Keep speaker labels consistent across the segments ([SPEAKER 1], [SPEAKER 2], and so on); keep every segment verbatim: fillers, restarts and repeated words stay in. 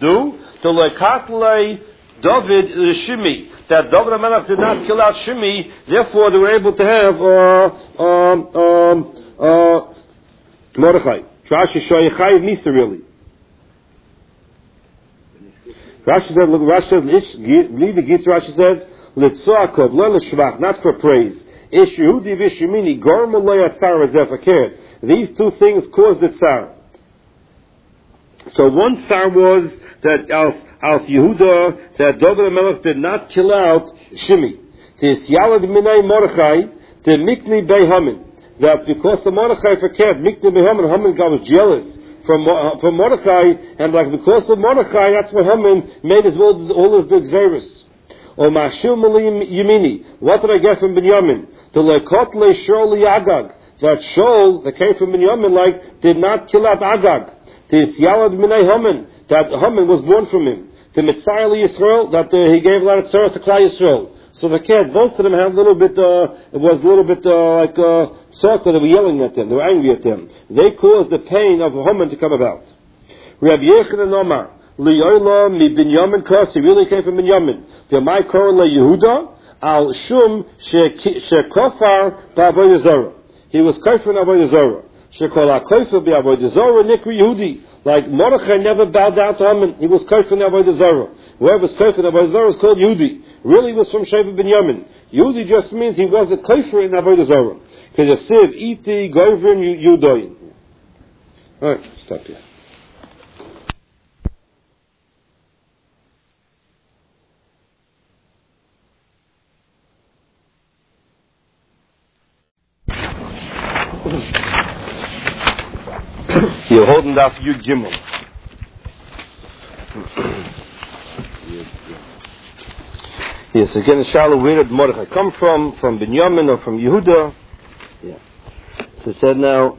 [SPEAKER 1] do? The Lekatle David Shimi. That David HaMelech did not kill out Shimi, therefore they were able to have uh, um, um, uh, Mordechai. Rashi Shoyachai Misa really. Rashi says, look, Rashi says, lead the Gis, Rashi says, Litzoakov, Lele Shvach, not for praise. Ish Yehudi Vishimini, Gorma Loya Tzar Azefakir. These two things caused the Tzar. So one Tzar was that Als, Als Yehuda, that David HaMelech did not kill out Shimi. Tis Yalad Minay Mordechai, the Mikni Bey Haman. That because the Mordechai forcared, Mikni Bey Haman, Haman God was jealous from uh, from Mordechai, and like because of Mordechai, that's what Haman made his all, all his big service. Or Mashil Malim Yemini. What did I get from Binyamin? The Lekot Le Shol Agag. That Shol that came from Binyamin, like did not kill out Agag. The Yalad Minay Haman, that Haman was born from him. The Mitzayel Yisrael, that uh, he gave a lot of tzara to Klal Yisrael. So the kid, both of them had a little bit, uh, it was a little bit uh, like uh, circle. They were yelling at them, they were angry at them. They caused the pain of Haman to come about. Rabbi Yechanan Omar, Liyola mi Binyamin Kos, he really came from Binyamin. The my Kor le Yehuda, al Shum shekofar ba'avodah zarah. He was kofar in avodah zarah. Shekol ha-kofar ba'avodah zarah nikri Yehudi. Like Mordechai never bowed down to Haman. He was kofar in avodah zarah. Whoever was kofar in avodah zarah is called Yehudi. Really was from Sheva Binyamin. Yehudi just means he was a kofar in avodah zarah. Because Siv iti govrin yudoyin. All right, stop here. You're holding off Yud Gimel. Yes, again, the Shalom, where did Mordechai come from? From Binyamin or from Yehuda? Yeah. So it said now,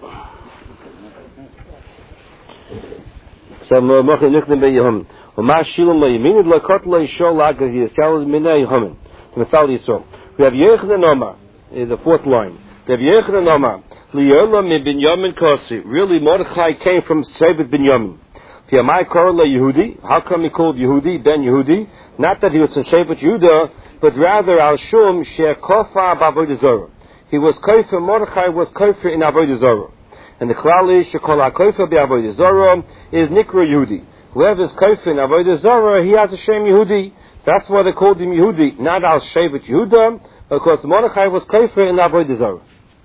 [SPEAKER 1] so Mordechai nicknamed by Yehum. Oma Shilom la Yeminid la Kot la Yishol Agag Yisrael Minay Yehumin. The Masal Yisrael. We have Yechanan Omar, the fourth line. We have Yechanan Omar. Liyola mi Binyamin Kosi. Really, Mordechai came from Shevet Binyamin. V'yamai Kor la Yehudi. How come he called Yehudi, Ben Yehudi? Not that he was from Shevet Yehuda, but rather Al Shum she'kofar b'avodah zarah. He was kofar. Mordechai was kofar in avodah zarah. And the klal is shekol ha-kofar b'avodah zarah is nikra Yehudi. Whoever is kofar in avodah zarah, he has a shem Yehudi. That's why they called him Yehudi, not Al Shevet Yehuda, because Mordechai was kofar in avodah zarah.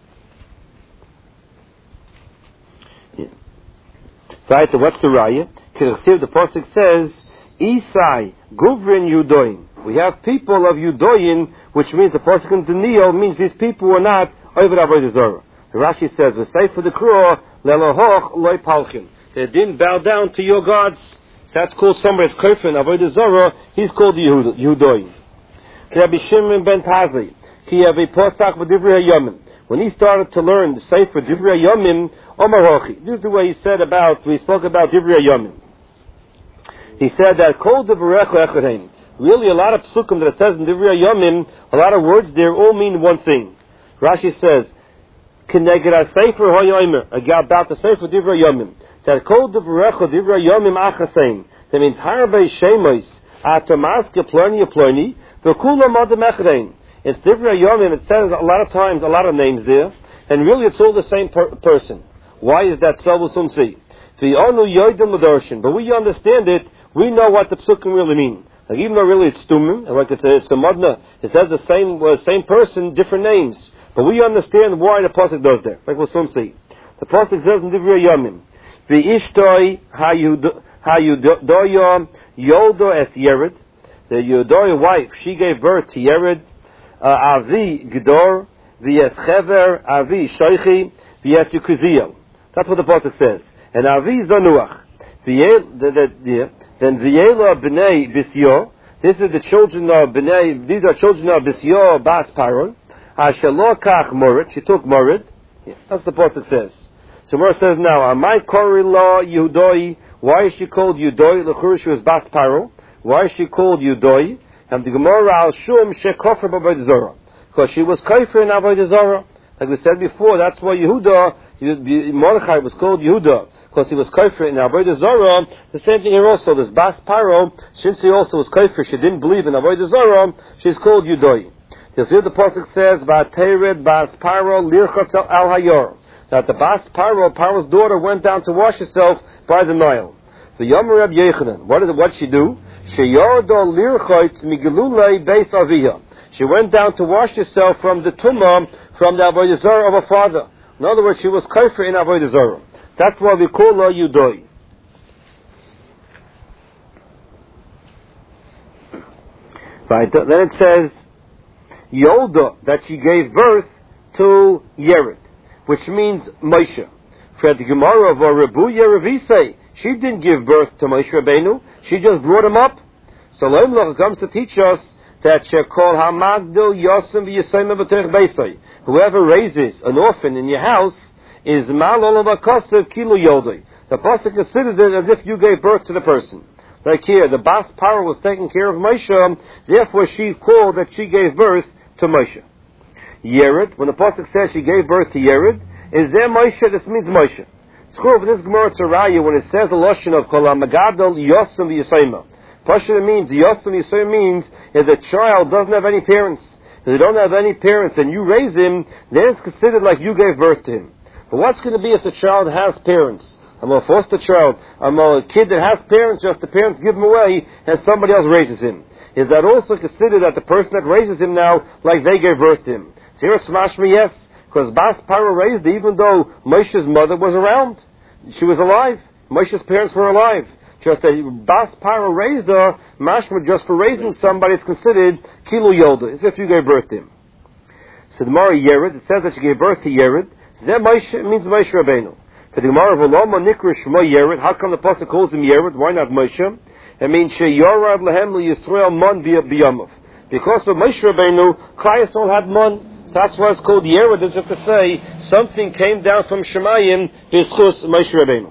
[SPEAKER 1] Right, so what's the raya? Because the pasuk says, Isai Guvrin Yudoin. We have people of Yudoin, which means the pasuk in Daniel means these people were not over avodah zarah. The Rashi says, "V'say for the crow lelohoch loy palchin." They didn't bow down to your gods. So that's called somebody's kofar avodah zarah. He's called Yudoin. Rabbi Shimon ben Pazli, he have a pasuk v'divrei hayomim. When he started to learn the Sefer Divrei Yomim, Omar Hochi. This is the way he said about, we spoke about Divrei Yomim. He said that Kol Divrecha Echadheim. Really a lot of psukim that it says in Divrei Yomim, a lot of words there all mean one thing. Rashi says, Keneged HaSefer HaYomer, about the Sefer Divrei Yomim. That Kol Divrecha Divrei Yomim Achaseim. That means Harbe Shemois, Atamaske Ploni Ploni, V'Kula Modem Echadheim. It's Divrei Yomim, it says a lot of times, a lot of names there, and really it's all the same per- person. Why is that so? We'll soon see. But we understand it, we know what the psukim really mean. Like even though really it's stumim, like it's a, it's a modna, it says the same uh, same person, different names. But we understand why the pasuk does that. Like we'll soon see. The pasuk says in Divrei Yomim, V'ishtoi hayudoyo yodo es yered. The Yudoya wife, she gave birth to Yered. Uh, Avi Gedor, v'yes Chever, Avi Shoichi, v'yes Yukuziyel. That's what the pasuk says. And Avi Zanuach. Then v'yela b'nei Bisyo. This is the children of b'nei. These are children of Bisyo Bas Paron. Hashelo Kach Morid. She took Morid. Yeah, that's what the pasuk says. So Mor says now, Amai Kori Lo Yehudoi. Why is she called Yehudoi? L'chur she was Bas Paro. Why is she called Yehudoi? And the Gemara al Shum shekofar b'avodah zarah, because she was kofar in avodah zarah. Like we said before, that's why Yehuda, Mordechai was called Yehuda, because he was kafir in Avodah Zarah. The same thing here also, this Bas Paro, since he also was kafir, she didn't believe in Avodah Zarah, she's called Yudoi. You see the pasuk says, Va'tered Bas Paro lirchatz al hayor, that the Bas Paro, Paro's daughter, went down to wash herself by the Nile. The Yomer Reb Yechanan, what did what she do? She yordo lirchatz migilulei beis aviyah. She went down to wash herself from the tumah, from the Avodah Zarah of her father. In other words, she was kafir in Avodah Zarah. That's why we call her Yudoi. Right, then it says, Yolda, that she gave birth to Yered, which means Moshe. For the Gemara of Rebu Yerevisei, she didn't give birth to Moshe Rabbeinu, she just brought him up. So Loimloch comes to teach us that Shekol Hamagdil Yosem v'Yisayim B'Terech Beisai. Whoever raises an orphan in your house is Malol Avakosev Kilu Yodai. The pasuk considers it as if you gave birth to the person. Like here, the Bas Paro was taking care of Moshe, therefore she called that she gave birth to Moshe. Yered, when the pasuk says she gave birth to Yered, is there Moshe? This means Moshe. Scroll over this Gemara Tzaraya when it says the Lashon of Kol Hamagadol Yosem v'Yisayim. Pashut means, Yosem Yisrael means, if the child doesn't have any parents, if they don't have any parents and you raise him, then it's considered like you gave birth to him. But what's going to be if the child has parents? I'm a foster child, I'm a kid that has parents, just the parents give him away and somebody else raises him. Is that also considered that the person that raises him now, like they gave birth to him? So here smash me, yes, because Bas Paro raised it even though Moshe's mother was around. She was alive. Moshe's parents were alive. Just that Bas Paro raised her, mashma, just for raising somebody is considered Kilu Yolda, as if you gave birth to him. So the Gemara Yered, it says that she gave birth to Yered. Zeh Moshe, it means Moshe Rabbeinu. For the Gemara of Olama Nikra Shema Yered, how come the pasuk calls him Yered? Why not Moshe? It means She Yorad Lehem Yisrael Mon B'Yamav. Because of Moshe Rabbeinu, Klai Yisrael had Mon. So that's why it's called Yered, as if to say something came down from Shemayim B'Schus Moshe Rabbeinu.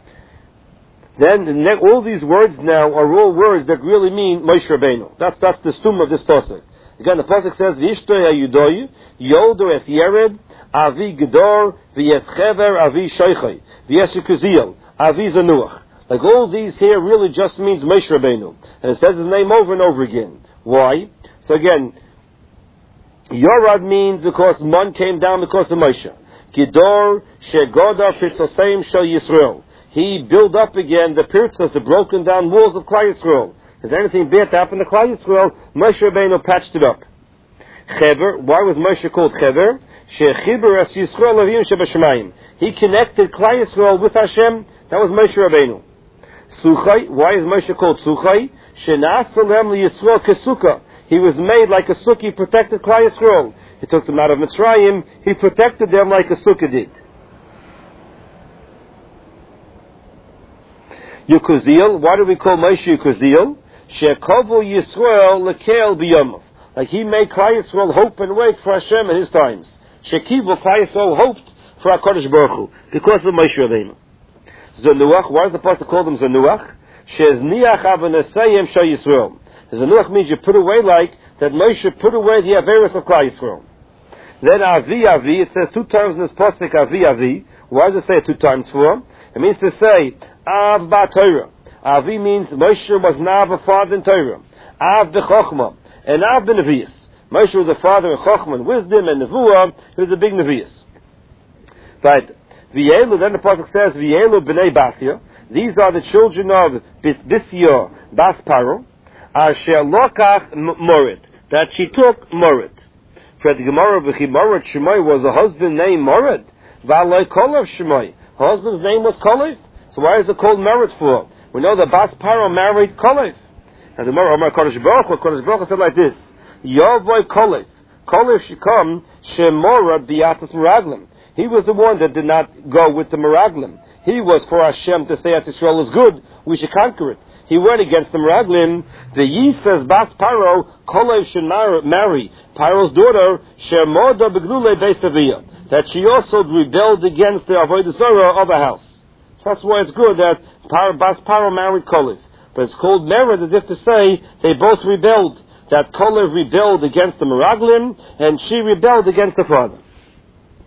[SPEAKER 1] Then all these words now are all words that really mean Moshe Rabbeinu. That's that's the stum of this pasuk. Again, the pasuk says V'ishtoi hayudoy Yoldo es Yered Avi Gedor V'yes Chever Avi Sheichai V'yes Kuziel Avi Zanuach. Like all these here really just means Moshe Rabbeinu, and it says his name over and over again. Why? So again, Yorad means because Mon came down because of Moshe. Gedor Shegoda Pitzoseim Shel Yisrael. He built up again the pirtzas, the broken down walls of Klai Yisrael. Is there anything bad to happen to Klai Yisrael? Moshe Rabbeinu patched it up. Chever, why was Moshe called Chever? Shechiber es Yisrael Avim Shebashamayim. He connected Klai Yisrael with Hashem. That was Moshe Rabbeinu. Suchai, why is Moshe called Suchai? Shenasalem Yisrael Kesuka. He was made like a sukkah. He protected Klai Yisrael. He took them out of Mitzrayim. He protected them like a sukkah did. Yukuzil, why do we call Moshe Yukuzil? Shekovu Yisrael lekel b'yamav. Like he made Klai Yisrael hope and wait for Hashem in his times. Shekivu Klai Yisrael hoped for HaKadosh Baruch Hu because of Moshe Rabbeinu. Zanuach, why does the pasuk call them Zanuach? Shezniach avanesayim shal Yisrael. Zanuach means you put away like that Moshe put away the Averis of Klai Yisrael. Then Avi Avi, it says two times in this pasuk Avi Avi. Why does it say it two times for? It means to say Av ba Torah. Avi means Moshe was Nav, a father in Torah. Av b'chokhmah, and Av b'nevius. Moshe was a father in chokhmah and wisdom and nevuah. He was a big nevius. But V'yelu, then the pasuk says V'yelu b'nei Basia. These are the children of Bisya Bas Paro. Asher lokach Morid, that she took Morid. For the Gemara of Morid Shemai was a husband named Morid. V'aloi Kolav Shemai. Her husband's name was Kalev. So why is it called Merit for? We know that Bas Paro married Kalev. And the Gemara, Omar Kodesh Baruch Hu, Kodesh Baruch Hu said like this: Yavoi Kalev. Kalev should come Shemora Biatas Meraglim. He was the one that did not go with the Meraglim. He was for Hashem to say that Israel is good, we should conquer it. He went against the Meraglim. The Yi says Bas Paro, Kalev should marry Paro's daughter, Shemoda Begdule Beisaviyah. That she also rebelled against the Avodah Zarah of a house. So that's why it's good that Par, Bas Paro married Kalev. But it's called Mered as if to say they both rebelled. That Kalev rebelled against the Meraglim and she rebelled against the father.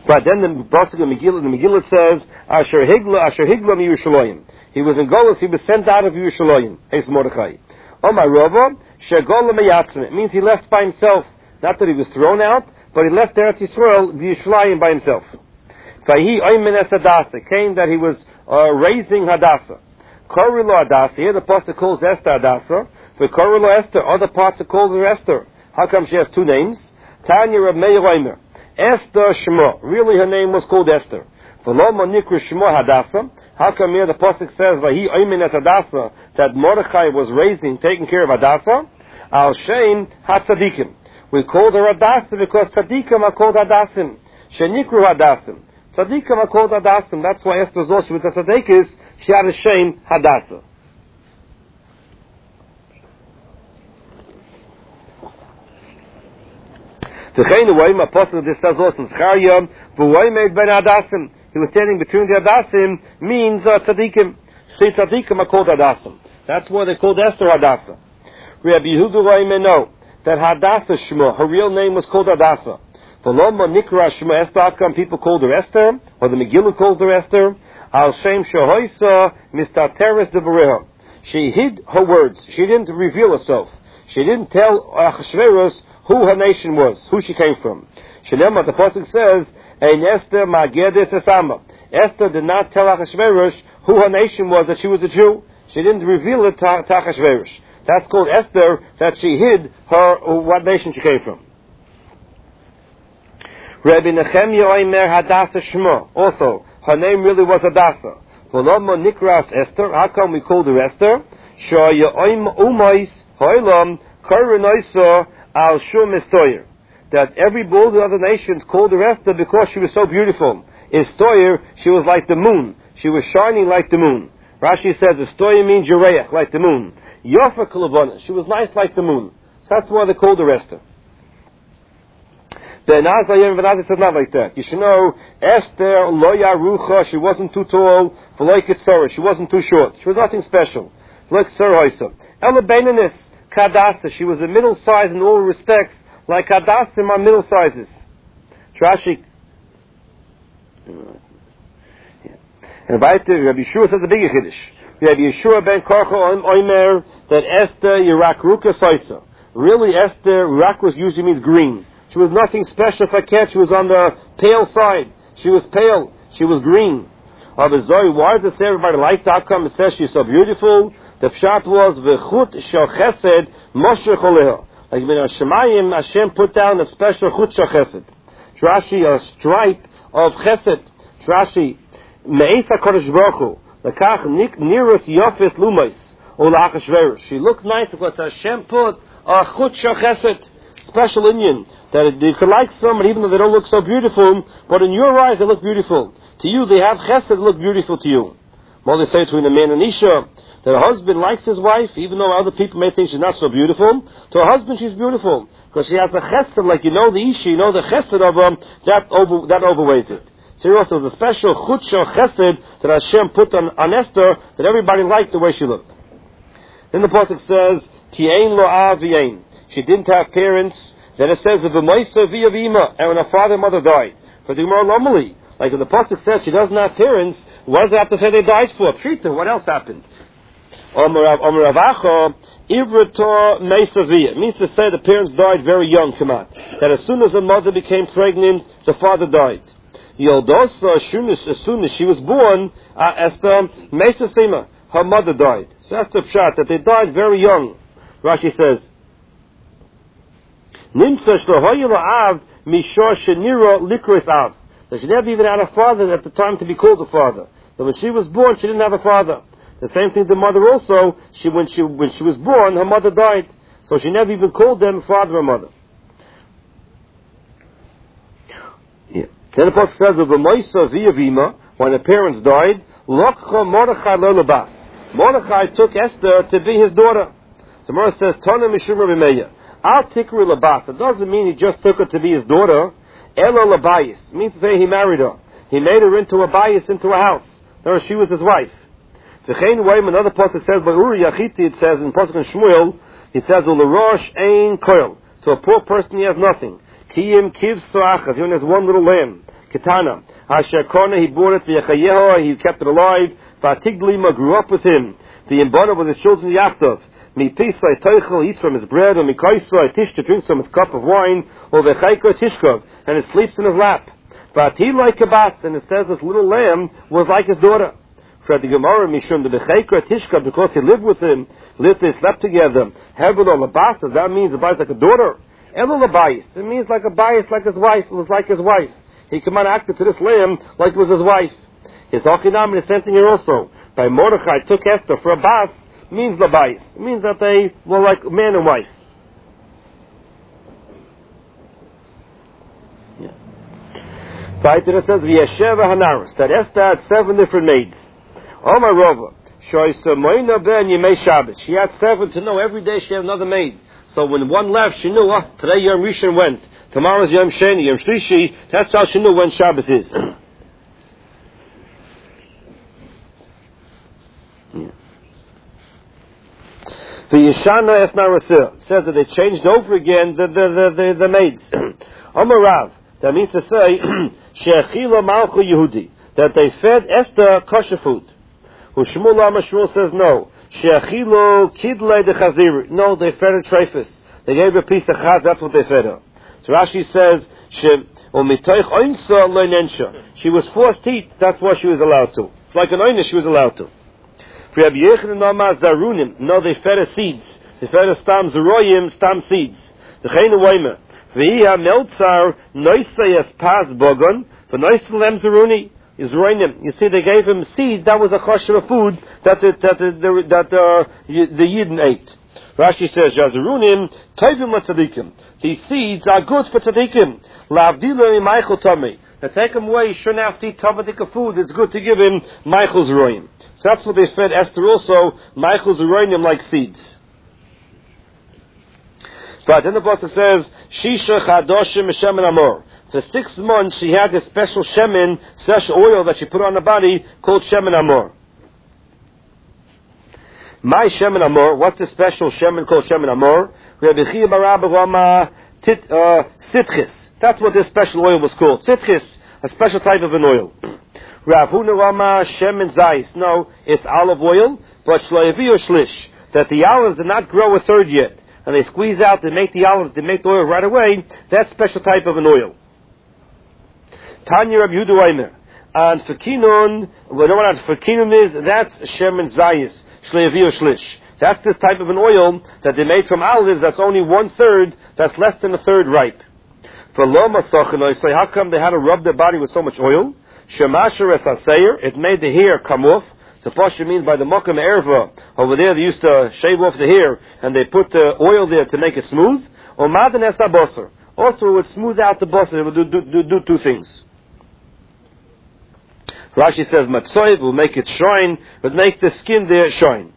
[SPEAKER 1] But then the Pasuk in Megillah, the Megillah says, Asher Higla, Asher Higla mi Yerushalayim. He was in Golus, he was sent out of Yerushalayim. Es Mordechai. Omar Rava, Shegola meyatzim. It means he left by himself. Not that he was thrown out, but he left Eretz Yisrael, Yerushalayim, by himself. Vahi Oymen es Hadassah. Came that he was uh, raising Hadassah. Korilo Hadassah. Here the Pasuk calls Esther Hadassah. For Korilo Esther, other parts are called her Esther. How come she has two names? Tanya Reb Meir Oymer. Esther Shema. Really her name was called Esther. V'lo Nikra Shema Hadassah. How come here the Pasuk says Vahi Oymen es Hadassah, that Mordechai was raising, taking care of Hadassah? Al Shem HaTzadikim. We called her Hadassah because Tzadikim are called Hadassim. Shenikru Hadassim. Tzadikim are called Hadassim. That's why Esther Zosh with the Tzadikis, she had a shame Hadassah. V'chein u'ayim apostle this says also in Zechariah, v'u'ayim made ben Hadassim. He was standing between the Hadassim, means uh, Tzadikim. See, Tzadikim are called Hadassim. That's why they called Esther Hadassah. Rabbi Yehuda u'ayim know that Hadassah Shema, her real name was called Hadassah. V'loma nikra Shema Esther, how come people called her Esther, or the Megillah calls her Esther? Al Shem Shehoisa Mistateres Devareha. She hid her words. She didn't reveal herself. She didn't tell Achashverosh who her nation was, who she came from. Shalem, the Pasuk says, Ein Esther Magedes Esama. Esther did not tell Achashverosh who her nation was, that she was a Jew. She didn't reveal it to Achashverosh. That's called Esther, that she hid her, what nation she came from. Rabbi Nechemia Oimer Hadassah Shema. Also, her name really was Hadassah. V'loma Nikras Esther. How come we called her Esther? Shoya Oim Umais Hoilam Korenoisa Al Shum Estoyer. That every both the other nations called her Esther because she was so beautiful. Estoyer, she was like the moon. She was shining like the moon. Rashi says Estoyer means Yereach, like the moon. Yofa Kalavana, she was nice like the moon. So that's why they called her Esther. The Nazayim Venazah said not like that. You should know, Esther Loya Rucha, she wasn't too tall. V'loy Kitzorah, she wasn't too short. She was nothing special. V'loy Kitzorah Hoysa. Ela Beinanis Kadasa, she was a middle size in all respects, like Hadasim are middle sizes. Rashi. And weiter, Rabbi Yeshua says a bigger Kiddush. Rabbi Yeshua ben Korcha Oimer that Esther Yirak Ruka Soisa. Really, Esther Yirak usually means green. She was nothing special for cat. She was on the pale side. She was pale. She was green. Of Zoe, why does everybody like the outcome? It says she's so beautiful. The pshat was v'chut shel chesed moshe choleha. Like in Shemayim, Hashem put down a special chut shel chesed. Rashi, a stripe of chesed. Rashi, me'es HaKadosh Baruch Hu. Lekach nirus yofes lumos ula Achashverosh. She looked nice because Hashem put a chut shel chesed, special Indian, that you could like somebody even though they don't look so beautiful, but in your eyes they look beautiful. To you, they have chesed that look beautiful to you. Well, they say between a man and Isha, that a husband likes his wife, even though other people may think she's not so beautiful. To a husband, she's beautiful because she has a chesed, like you know the Isha, you know the chesed of her, that over that overweighs it. So here also there's a special chut shel chesed that Hashem put on, on Esther, that everybody liked the way she looked. Then the pasuk says, Ki ein lo av v'yein. She didn't have parents. Then it says, V'moisa v'yavima, and when her father and mother died. For the Gemara Lomali, like when the pasuk says she doesn't have parents, what does it have to say they died for? Pshita, what else happened? Omer Avacha, Ivrator Meisavia. It means to say the parents died very young, come out. That as soon as the mother became pregnant, the father died. Yoldosa, as soon as, as soon as she was born, uh, Esther Meisasima, her mother died. So that's the pshat, that they died very young. Rashi says, Nimsa shlohoyila av mishor sheniro likris av. That she never even had a father at the time to be called a father. That when she was born, she didn't have a father. The same thing the mother also. She when she when she was born, her mother died, so she never even called them father or mother. Yeah. Then the pasuk says of Moisa v'yavima, when the parents died, lokcha Mordechai lo lebas. Mordechai took Esther to be his daughter. So Mordechai says, Tana mishum Rabbi Meir. Al tikri labas. It doesn't mean he just took her to be his daughter. Elo labayis. It means to say he married her. He made her into a bayis, into a house. There she was his wife. V'chein way, another pasuk says, by Uri Yachiti, it says in pasuk in Shmuel, he says, Ulerosh ein koil. To a poor person he has nothing. Kiyim kiv soachas. He only has one little lamb. Ketana. Asher Kona, he bore it, V'yechayeho, he kept it alive. V'atiglima, grew up with him. V'yimbana, with his children, Yachtov. Mipisai Teichel, eats from his bread, or Mikaisai Tishta, drinks from his cup of wine, or V'chaiko Tishkov, and he sleeps in his lap. V'ati like a bas, and it says this little lamb was like his daughter. For the Gemara, Mishum, the V'chaiko Tishkov, because he lived with him, lived, they slept together. Hebel or Labas, that means the bais like a daughter. Elo Labais, it means like a bias, like his wife, it was like his wife. He came on acted to this lamb like it was his wife. His Ochinam is the same thing here also. By Mordechai took Esther for a bas, means labais. It means that they were like man and wife. Yeah. It says V'yesheva Hanaris, that Esther had seven different maids. Omar Rova, Shoysamoina ben Yemei Shabbos. She had seven to know every day she had another maid. So when one left, she knew, oh, today Yom Rishon went. Tomorrow's Yom Sheni, Yom Shlishi. That's how she knew when Shabbos is. The Yeshana Esna Rasil says that they changed over again the the the, the, the maids. Amar Rav, that means to say She'achila Malchu Yehudi, that they fed Esther kosher food. Ushmul Amar Shmuel says no. She'achilo Kidle de Chazir. No, they fed her treifus. They gave her a piece of chaz. That's what they fed her. So Rashi says she Umitoich Oinsa Leinensha. She was forced to eat. That's what she was allowed to. It's like an oina she was allowed to. No, they fed her seeds. They fed her stam zeroyim, stam seeds. The chaynu wayma. V'hiha meltzar noisayas pas bogon. V'noisalem zeruni. You see, they gave him seeds. That was a kosher food that the, that the, the, that uh, the Yidden ate. Rashi says, Yazerunim tovim l'tzadikim. These seeds are good for tzadikim. Lavdila Michael Tomei. Now take him away. You shouldn't have to eat tabbatika food. It's good to give him Michael's royim. So that's what they fed Esther also. Michael's royim like seeds. But then the pasuk says, Shisha chadoshim shemen amor. For six months she had this special shemen, special oil that she put on the body called shemen amor. My shemen amor. What's the special shemen called shemen amor? Rabbi Chia bar Abba Rama tit sitchis. That's what this special oil was called. Sitchis, a special type of an oil. Rav Huna Rama shemen zayis. No, it's olive oil, but shloivi or shlish. That the olives did not grow a third yet, and they squeeze out to make the olives, to make the oil right away. That's special type of an oil. Tanya Rabbi Yehuda Omer. And fakinun, we know what fakinun is. That's shemen zayis, shloivi or shlish. That's the type of an oil that they made from olives. That's only one third. That's less than a third ripe. For loma sochenoi, so how come they had to rub their body with so much oil? Shemasher es aseir, it made the hair come off. So Pasha means by the mokum erva. Over there they used to shave off the hair and they put the oil there to make it smooth. Or madan es abosar. Also it would smooth out the bosar. It would do, do, do, do two things. Rashi says matzoiv will make it shine, but make the skin there shine.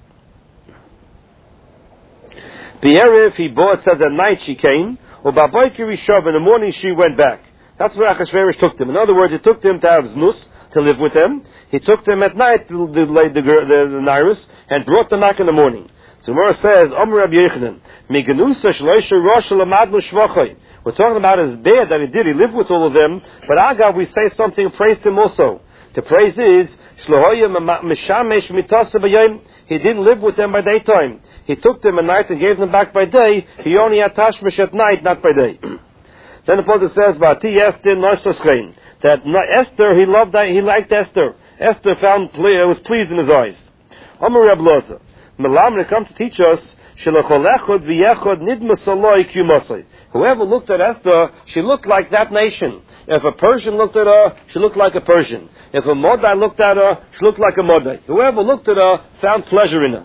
[SPEAKER 1] Be'erev he bought, says at night she came. Or Babayki Rishav, in the morning she went back. That's where Achashverosh took them. In other words, he took them to have znus, to live with them. He took them at night to the, the, the, the nairus, and brought them back in the morning. So Gemara says, Omer Rabbi Yechanan, Miganusa shloisha rosh lamadnu shvachai. We're talking about his bad that he did. He lived with all of them. But Agav, we say something, praise him also. The praise is, Shlohoya mishamesh mitasa b'yayim. He didn't live with them by daytime. He took them at night and gave them back by day. He only had tashmish at night, not by day. Then the Pasuk says, "Vati Esther noshtoschein." That Esther, he loved, he liked Esther. Esther found was pleased in his eyes. Amar Reb Loza, Melam, come to teach us, Shelacholechod v'yechod nidmasaloi kumasai. Whoever looked at Esther, she looked like that nation. If a Persian looked at her, she looked like a Persian. If a Modai looked at her, she looked like a Modai. Whoever looked at her found pleasure in her.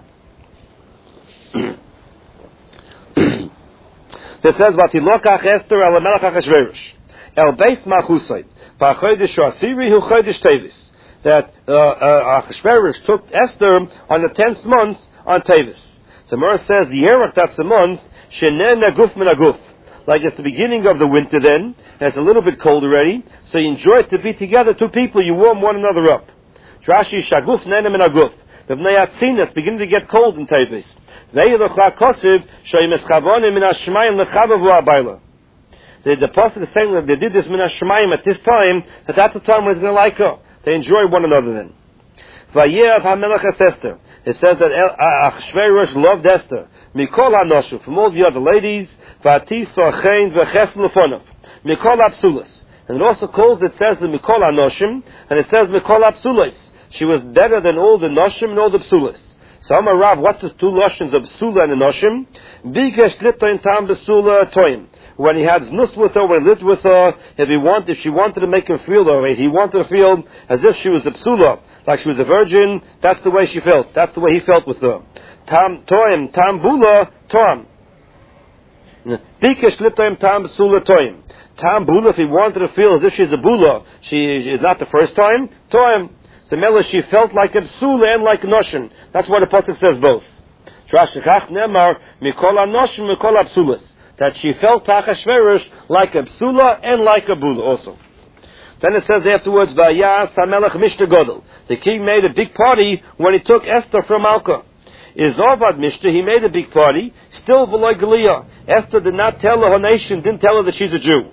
[SPEAKER 1] This says, "Vatilokach Esther el Melech Achashverosh el Beis Malchusay v'Chodesh Asiri hu Chodesh Tevis." That uh, uh, Achashverosh took Esther on the tenth month on Tevis. The Gemara says, "The Yerach, that's the month shenen aguf min aguf." Like it's the beginning of the winter then, and it's a little bit cold already, so you enjoy it to be together, two people, you warm one another up. Rashi shaguf nene min aguf. The Bnei Atzin, it's beginning to get cold in Tevis. The, the pasuk is saying that they did this min hashmayim at this time, that that's the time when he's going to like her. They enjoy one another then. Vayev HaMelech es Esther. It says that Achashverosh loved Esther. Mikol HaNoshim, from all the other ladies. V'atis Sochein V'ches Lefonav. Mikol HaPsulas. And it also calls, it says Mikol HaNoshim, and it says Mikol HaPsulas. She was better than all the Noshim and all the Psulas. So Amar Rav, what's the two Noshim of Psula and the Noshim? Bikesh Litoin Tam Besula Toim. When he had znus with her, when he lived with her, if he wanted, if she wanted to make him feel the way he wanted to feel as if she was a psula, like she was a virgin, that's the way she felt. That's the way he felt with her. Tam toim, tam bula, tom. Bikesh litoim tam psula toim. Tam bula, if he wanted to feel as if she's a bula, she is not the first time. Toim. So Mela, she felt like a psula and like a noshin. That's why the pasuk says both. Trashikach nemar mikol hanoshin mikol hapsulas. That she felt Achashverosh like a psula and like a bula also. Then it says afterwards, Vayas HaMelech Mishta Godel. The king made a big party when he took Esther from Malka. Is Ovad Mishta, he made a big party, still V'loi Galiyah. Esther did not tell her, her nation, didn't tell her that she's a Jew.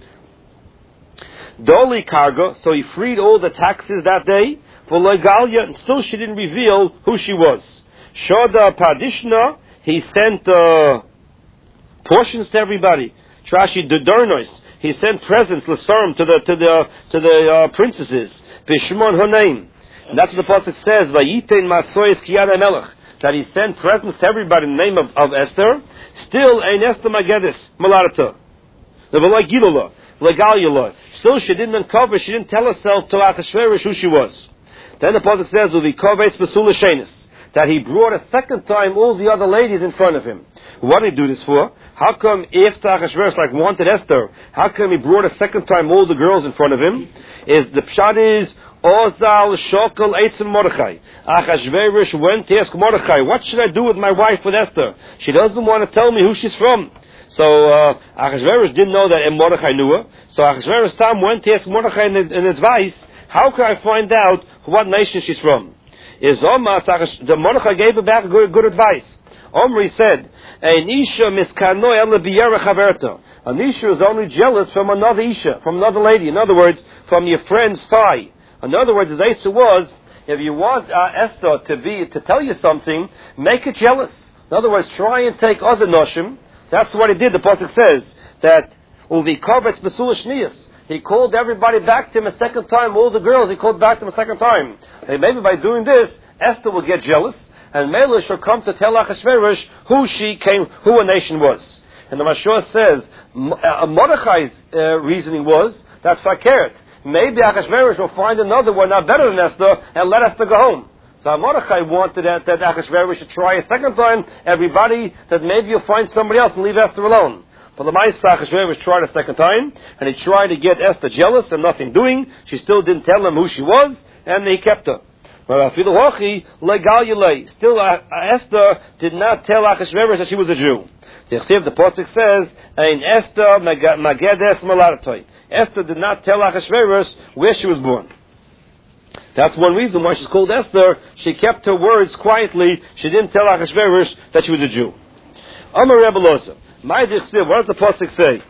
[SPEAKER 1] Doli Karga, so he freed all the taxes that day, V'loi Galiyah, and still she didn't reveal who she was. Shoda Padishna, he sent, uh, portions to everybody. Trashi Dudurnois. He sent presents, Lasarim, to the to the to the uh, princesses. Bishmon her name. And that's what the pasuk says. Vayitein Masoyes Kiyad Melech. That he sent presents to everybody in the name of, of Esther. Still Ein Esther Magedis Malarata. The V'loi Gilula. Legalula. Still she didn't uncover, she didn't tell herself to Achashverosh who she was. Then the pasuk says Uvikovetz Besula Shenis. That he brought a second time all the other ladies in front of him. What did he do this for? How come if Achashverosh like wanted Esther, how come he brought a second time all the girls in front of him? Is the pshat is Ozal Shokal Eitzim Mordechai. Achashverosh went to ask Mordechai, what should I do with my wife with Esther? She doesn't want to tell me who she's from. So uh, Achashverosh didn't know that, and Mordechai knew her. So Achashverosh Tam went to ask Mordechai in, in advice, how can I find out what nation she's from? Is Omar, the Mordechai gave her back good, good advice. Omri said, An Isha miskano ela biyera chaverta. An Isha is only jealous from another Isha, from another lady. In other words, from your friend's thigh. In other words, his answer was, if you want uh, Esther to be to tell you something, make it jealous. In other words, try and take other noshim. That's what he did. The pasuk says that uvi kovetz besula shniyas. He called everybody back to him a second time. All the girls, he called back to him a second time. And maybe by doing this, Esther will get jealous, and Mela shall come to tell Achashverosh who she came, who a nation was. And the Mashur says, uh, Mordechai's uh, reasoning was, that's fakert. Maybe Achashverosh will find another one not better than Esther, and let Esther go home. So Mordechai wanted that, that Achashverosh should try a second time, everybody, that maybe you'll find somebody else and leave Esther alone. But the Ma'aseh Achashverosh tried a second time, and he tried to get Esther jealous and nothing doing. She still didn't tell him who she was, and he kept her. Still, uh, Esther did not tell Achashverosh that she was a Jew. The pasuk says, "Ein Esther magedes malartoi." Esther did not tell Achashverosh where she was born. That's one reason why she's called Esther. She kept her words quietly. She didn't tell Achashverosh that she was a Jew. Amar Rebbe Loza. My Dichsiv, what does the pasuk say?